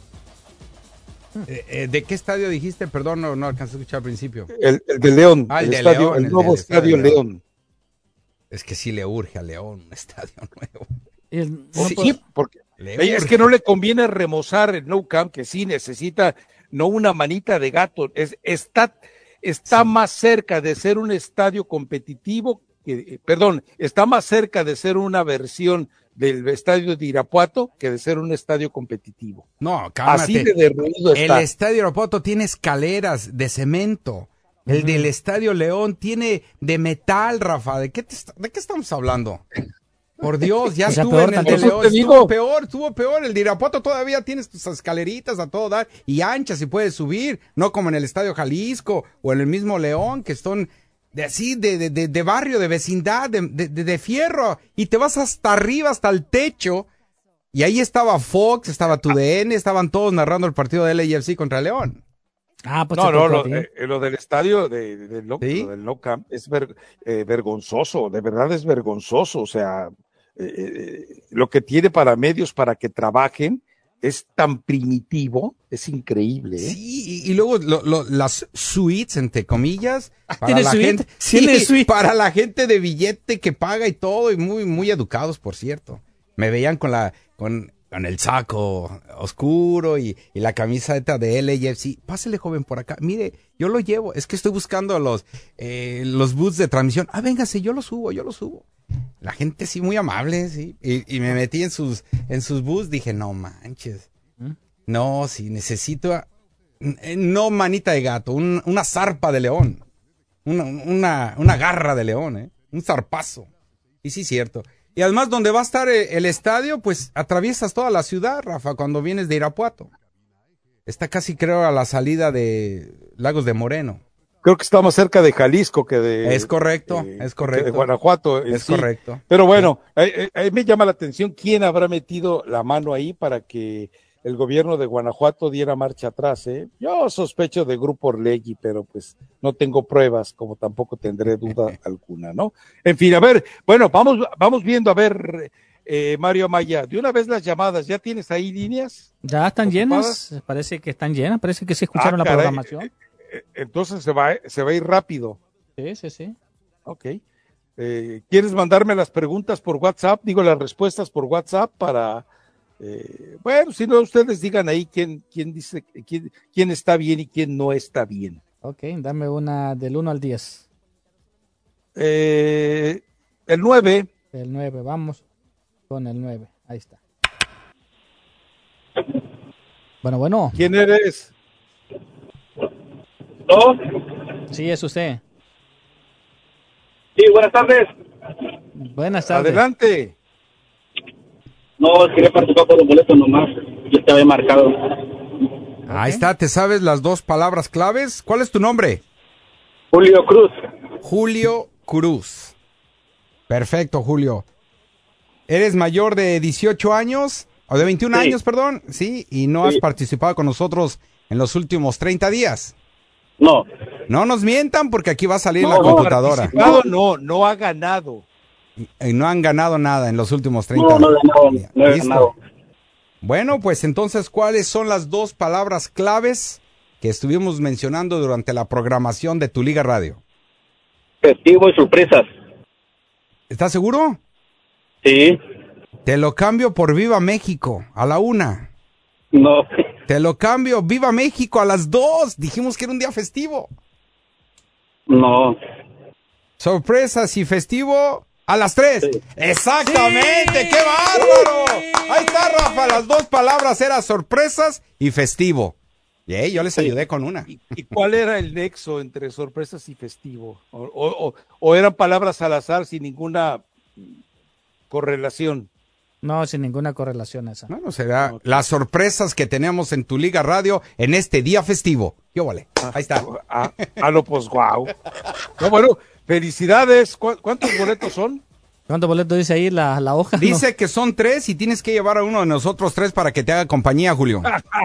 ¿De qué estadio dijiste? Perdón, no alcancé a escuchar al principio. El de León, el de León, el nuevo estadio León. Es que sí le urge a León un estadio nuevo. Sí, porque es que no le conviene remozar el Nou Camp, que sí necesita, no una manita de gato, está más cerca de ser un estadio competitivo, está más cerca de ser una versión del estadio de Irapuato que de ser un estadio competitivo. No, cálmate. Así de derruido está. El estadio de Irapuato tiene escaleras de cemento. El del estadio León tiene de metal, Rafa. ¿De qué estamos hablando? Por Dios, ya estuve en el de León, estuvo peor, el de Irapuato todavía tienes tus escaleritas a todo dar y anchas y puedes subir, no como en el Estadio Jalisco o en el mismo León, que son de barrio, de vecindad, de fierro, y te vas hasta arriba, hasta el techo, y ahí estaba Fox, estaba TUDN, estaban todos narrando el partido de LAFC contra León. Pues lo del estadio del Nou Camp es vergonzoso, de verdad es vergonzoso, o sea, lo que tiene para medios para que trabajen es tan primitivo, es increíble. Sí, y luego las suites, entre comillas, para la gente, para la gente de billete que paga y todo, y muy, muy educados, por cierto. Me veían con el saco oscuro y la camiseta de LAFC. Pásele, joven, por acá. Mire, yo lo llevo. Es que estoy buscando los booths de transmisión. Véngase, yo lo subo. La gente sí muy amable, sí. Y me metí en sus booths. Dije, no manches. No, sí, necesito... no manita de gato, una zarpa de león. Una garra de león, un zarpazo. Y sí, cierto. Y además, donde va a estar el estadio, pues atraviesas toda la ciudad, Rafa, cuando vienes de Irapuato. Está casi, creo, a la salida de Lagos de Moreno. Creo que está más cerca de Jalisco que de... Es correcto. Que de Guanajuato. Es correcto. Pero bueno, me llama la atención quién habrá metido la mano ahí para que el gobierno de Guanajuato diera marcha atrás, Yo sospecho de Grupo Orlegui, pero pues no tengo pruebas, como tampoco tendré duda alguna, ¿no? En fin, a ver, bueno, vamos viendo, a ver, Mario Amaya, de una vez las llamadas, ¿ya tienes ahí líneas? Ya están llenas, parece que están llenas, parece que se escucharon la programación. Entonces se va a ir rápido. Sí. Ok. ¿Quieres mandarme las preguntas por WhatsApp? Digo, las respuestas por WhatsApp para... bueno, si no, ustedes digan ahí quién dice, quién está bien y quién no está bien. Ok, dame una del 1 al 10. El 9. El 9, vamos con el 9. Ahí está. Bueno. ¿Quién eres? ¿No? Sí, es usted. Sí, buenas tardes. Buenas tardes. Adelante. No, quería participar por los boletos nomás. Yo te había marcado. Ahí está, ¿te sabes las dos palabras claves? ¿Cuál es tu nombre? Julio Cruz. Julio Cruz. Perfecto, Julio. ¿Eres mayor de 18 años? O de 21 años, perdón. Sí, y no has participado con nosotros en los últimos 30 días. No. No nos mientan porque aquí va a salir la computadora. No ha ganado. no han ganado nada en los últimos 30 años. No he ganado. Bueno, pues entonces, ¿cuáles son las 2 palabras claves que estuvimos mencionando durante la programación de Tu Liga Radio? Festivo y sorpresas. ¿Estás seguro? Sí. Te lo cambio por Viva México, a la 1. No. Te lo cambio, Viva México, a las 2. Dijimos que era un día festivo. No. Sorpresas y festivo a las 3. Sí. ¡Exactamente! Sí. ¡Qué bárbaro! Ahí está, Rafa. Las 2 palabras eran sorpresas y festivo. Yo les ayudé con una. ¿Y cuál era el nexo entre sorpresas y festivo? ¿O eran palabras al azar sin ninguna correlación? No, sin ninguna correlación esa. Bueno, será las sorpresas que tenemos en Tu Liga Radio en este día festivo. ¿Qué vale? Ahí está. Pues guau. No, bueno, felicidades. ¿Cuántos boletos son? ¿Cuántos boletos dice ahí la hoja? Dice que son 3 y tienes que llevar a uno de nosotros 3 para que te haga compañía, Julio.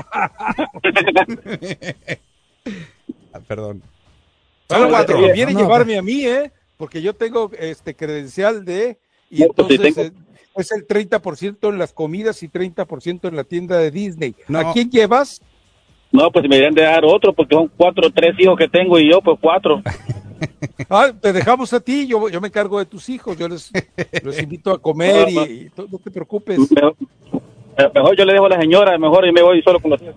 Perdón. Son 4. Viene a llevarme a mí, porque yo tengo credencial de... Y entonces es el 30% en las comidas y 30% en la tienda de Disney. No. ¿A quién llevas? No, pues me deberían de dar otro porque son 3 hijos que tengo y yo pues 4. Te dejamos a ti, yo me encargo de tus hijos, yo los invito a comer y no te preocupes. Mejor yo le dejo a la señora, mejor y me voy solo con los hijos.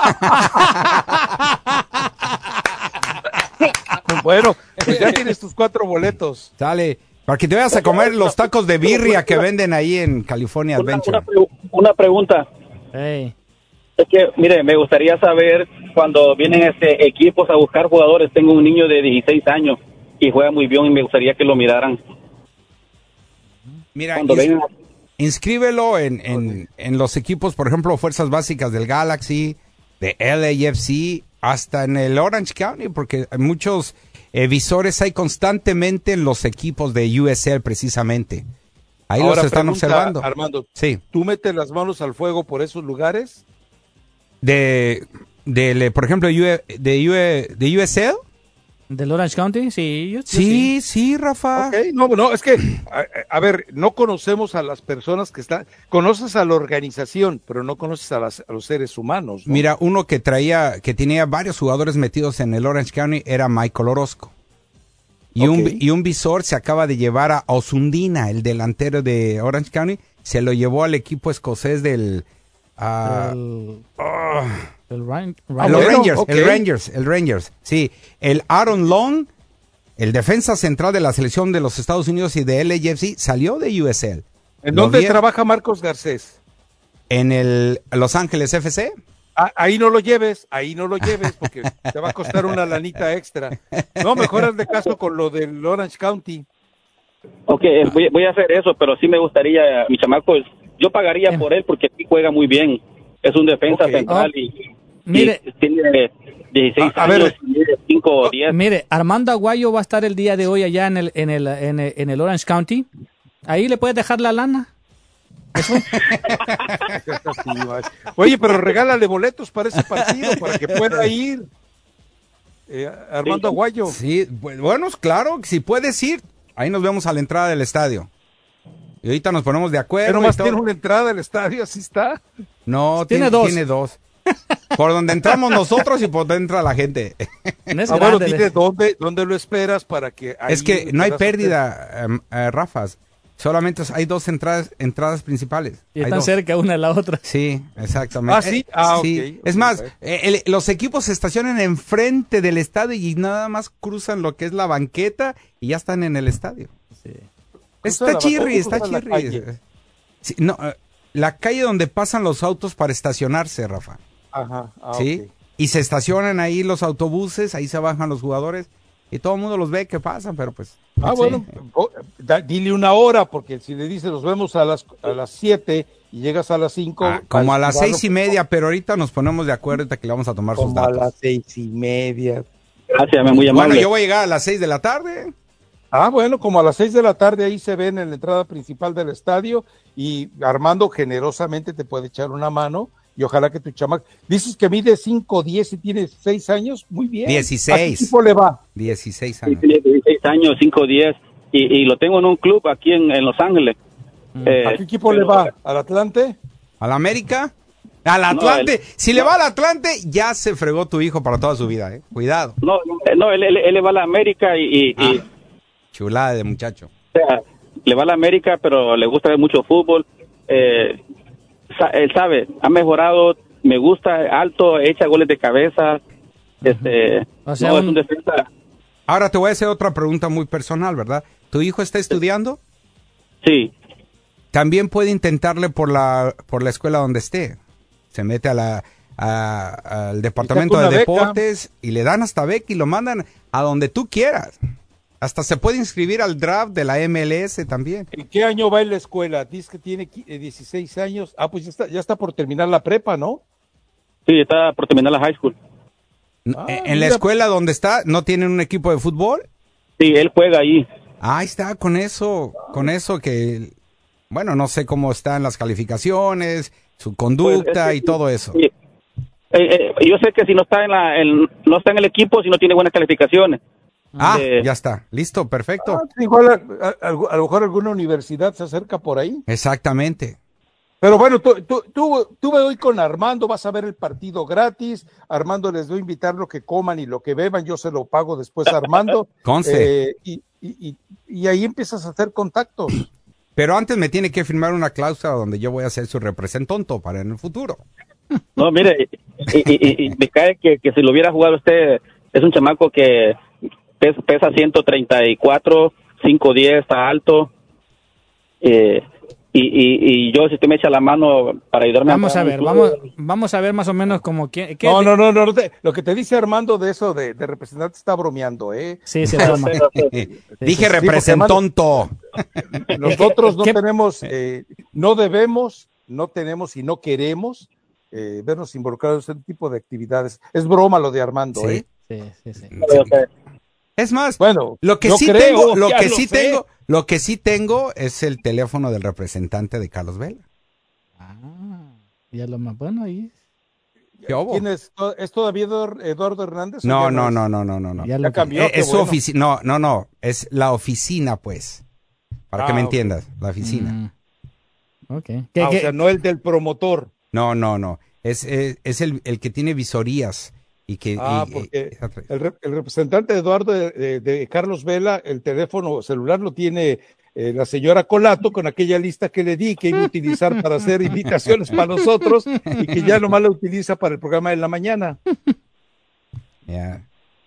Bueno, pues ya tienes tus 4 boletos. Sale. Para que te vayas a comer los tacos de birria que venden ahí en California Adventure. Una pregunta. Hey. Es que, mire, me gustaría saber cuando vienen equipos a buscar jugadores. Tengo un niño de 16 años y juega muy bien y me gustaría que lo miraran. Mira, inscríbelo en los equipos, por ejemplo, Fuerzas Básicas del Galaxy, de LAFC, hasta en el Orange County, porque hay muchos... visores hay constantemente en los equipos de USL precisamente. Ahí ahora los están observando. Armando, sí. ¿Tú metes las manos al fuego por esos lugares? Por ejemplo, de USL. ¿Del Orange County? Sí. Sí, Rafa. Okay. No, es que, a ver, no conocemos a las personas que están, conoces a la organización, pero no conoces a los seres humanos, ¿no? Mira, uno que tenía varios jugadores metidos en el Orange County era Michael Orozco. Y un visor se acaba de llevar a Osundina, el delantero de Orange County, se lo llevó al equipo escocés del... El Rangers, sí. El Aaron Long, el defensa central de la selección de los Estados Unidos y de LAFC, salió de USL. ¿En dónde trabaja Marcos Garcés? En el Los Ángeles FC. Ahí no lo lleves, porque te va a costar una lanita extra. No, mejor haz de caso con lo del Orange County. Ok, voy a hacer eso, pero sí me gustaría, mi chamaco, yo pagaría por él porque sí juega muy bien. Es un defensa central y tiene 16 años, 5 o 10. Mire, Armando Aguayo va a estar el día de hoy allá en el Orange County. Ahí le puedes dejar la lana. Oye, pero regálale boletos para ese partido, para que pueda ir. Armando Aguayo. Sí, bueno, claro, si puedes ir, ahí nos vemos a la entrada del estadio. Y ahorita nos ponemos de acuerdo. Pero más tiene una entrada del estadio, así está. No, tiene dos. Por donde entramos nosotros y por donde entra la gente. Bueno, dile dónde lo esperas para que... Es que no hay pérdida, Rafa. Solamente hay 2 entradas principales. Y están cerca una de la otra. Sí, exactamente. ¿Sí? Sí. Okay. Es más, los equipos se estacionan enfrente del estadio y nada más cruzan lo que es la banqueta y ya están en el estadio. Sí. Está chirri. Sí, no, la calle donde pasan los autos para estacionarse, Rafa. Ajá. ¿Sí? Okay. Y se estacionan ahí los autobuses, ahí se bajan los jugadores y todo el mundo los ve que pasan, pero pues... Bueno, dile una hora, porque si le dices nos vemos a las 7 y llegas a las 5... como a las 6:30, pero ahorita nos ponemos de acuerdo que le vamos a tomar sus datos. Como a las 6:30. Gracias, muy amable. Bueno, yo voy a llegar a las 6 de la tarde. Bueno, como a las 6 de la tarde ahí se ven en la entrada principal del estadio y Armando generosamente te puede echar una mano y ojalá que tu chamaco... Dices que mide 5'10" y tiene 6 años, muy bien. 16. ¿A qué tipo le va? 16 años. Sí, tiene 16 años, 5'10", y lo tengo en un club aquí en Los Ángeles. ¿A qué equipo le va? ¿Al Atlante? ¿Al América? Al Atlante. Si le va al Atlante, ya se fregó tu hijo para toda su vida, Cuidado. No, él le va a la América chulada de muchacho. O sea, le va a la América, pero le gusta ver mucho fútbol. Él sabe, ha mejorado, me gusta, alto, echa goles de cabeza. O sea, es un defensa. Ahora te voy a hacer otra pregunta muy personal, ¿verdad? ¿Tu hijo está estudiando? Sí. También puede intentarle por la escuela donde esté. Se mete al departamento de deportes y le dan hasta beca y lo mandan a donde tú quieras. Hasta se puede inscribir al draft de la MLS también. ¿En qué año va en la escuela? Dice que tiene 16 años. Ah, pues ya está por terminar la prepa, ¿no? Sí, está por terminar la high school. ¿En la escuela donde está no tienen un equipo de fútbol? Sí, él juega ahí. Ahí está, con eso que, bueno, no sé cómo están las calificaciones, su conducta pues, y todo eso. Sí. Yo sé que si no está no está en el equipo, si no tiene buenas calificaciones. Ya está, listo, perfecto. Igual a lo mejor alguna universidad se acerca por ahí. Exactamente. Pero bueno, tú ve hoy con Armando, vas a ver el partido gratis. Armando les doy a invitar lo que coman y lo que beban, yo se lo pago después a Armando. Conste. Y ahí empiezas a hacer contactos. Pero antes me tiene que firmar una cláusula donde yo voy a ser su representante para en el futuro. No, mire, y me cae que si lo hubiera jugado usted, es un chamaco que pesa 134, 5'10", está alto. Y yo, si usted me echa la mano para ayudarme vamos a ver más o menos como que... No, lo que te dice Armando de eso de representante está bromeando, Sí, se broma. Dije representonto. Nosotros no tenemos, no debemos, no tenemos y no queremos vernos involucrados en este tipo de actividades. Es broma lo de Armando, Sí. Es más, bueno, lo que sí tengo es el teléfono del representante de Carlos Vela. Ya lo más bueno ahí. ¿Quién es? ¿Es todavía Eduardo Hernández? No. Ya cambió. Es su oficina. No. Es la oficina, pues. Para que me entiendas, la oficina. Okay. O sea, no el del promotor. No. Es el que tiene visorías. Porque el representante de Eduardo de Carlos Vela, el teléfono celular lo tiene la señora Colato con aquella lista que le di que iba a utilizar para hacer invitaciones para nosotros y que ya nomás la utiliza para el programa de la mañana. Yeah.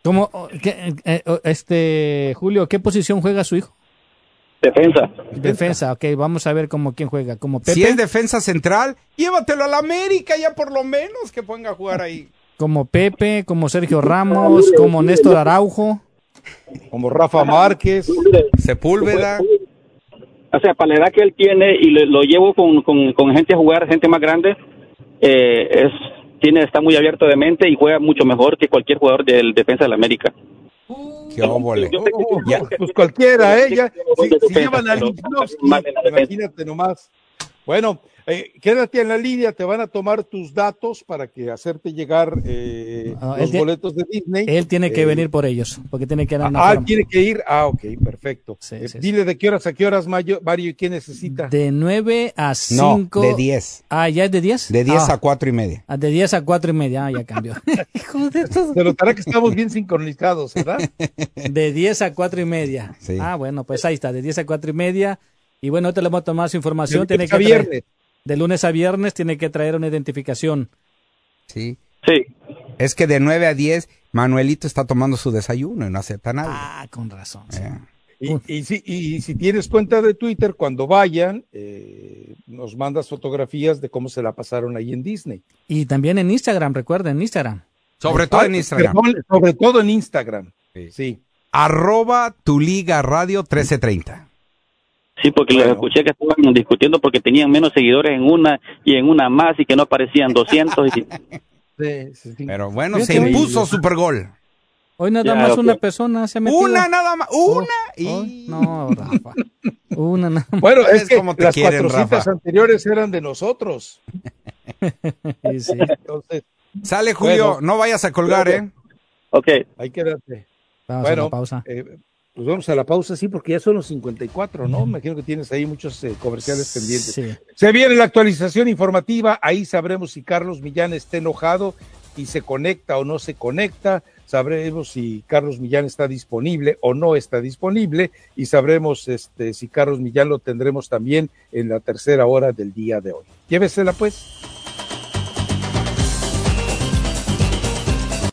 Julio, ¿qué posición juega su hijo? Defensa, ok, vamos a ver quién juega, como Pepe. Si es defensa central, llévatelo a la América ya por lo menos que ponga a jugar ahí. Como Pepe, como Sergio Ramos, como Néstor Araujo. Como Rafa Márquez. Sepúlveda. O sea, para la edad que él tiene y lo llevo con gente a jugar, gente más grande, está muy abierto de mente y juega mucho mejor que cualquier jugador del defensa de la América. ¡Qué óvole! Pues cualquiera, si llevan a Lichnowsky, imagínate nomás. Bueno, quédate en la línea, te van a tomar tus datos para que hacerte llegar los boletos de Disney. Él tiene que venir por ellos, porque tiene que dar una forma. Tiene que ir. Ok, perfecto. Sí, dile de qué horas a qué horas, Mario, ¿y qué necesita? De 9 a 5. No, de 10. ¿Ya es de 10? De 10 a 4:30. De 10 a 4:30, ya cambió. Se notará que estamos bien sincronizados, ¿verdad? De 10 a 4:30. Sí. Bueno, pues ahí está, de 10 a 4:30. Y bueno, te le vamos a tomar su información. De lunes a viernes tiene que traer una identificación. Sí. Es que de 9 a 10, Manuelito está tomando su desayuno y no acepta nada. Con razón. Y si tienes cuenta de Twitter, cuando vayan, nos mandas fotografías de cómo se la pasaron ahí en Disney. Y también en Instagram, recuerden, en Instagram. Sobre todo en Instagram. Sobre todo en Instagram. Sí. @tuligaradio 1330. Sí, porque los escuché que estaban discutiendo porque tenían menos seguidores en una y en una más y que no aparecían 200. Sí. Pero bueno, se impuso Supergol. Hoy nada más una persona se ha metido. Una nada más, No, Rafa. Una nada más. Bueno, es que las 400 anteriores eran de nosotros. Sí. Entonces, sale, Julio, no vayas a colgar, Ok. Ahí quédate. Vamos a la pausa. Pues vamos a la pausa, sí, porque ya son los 54, ¿no? Me imagino que tienes ahí muchos comerciales pendientes. Sí. Se viene la actualización informativa, ahí sabremos si Carlos Millán está enojado y se conecta o no se conecta, sabremos si Carlos Millán está disponible o no está disponible, y sabremos si Carlos Millán lo tendremos también en la tercera hora del día de hoy. Llévesela pues.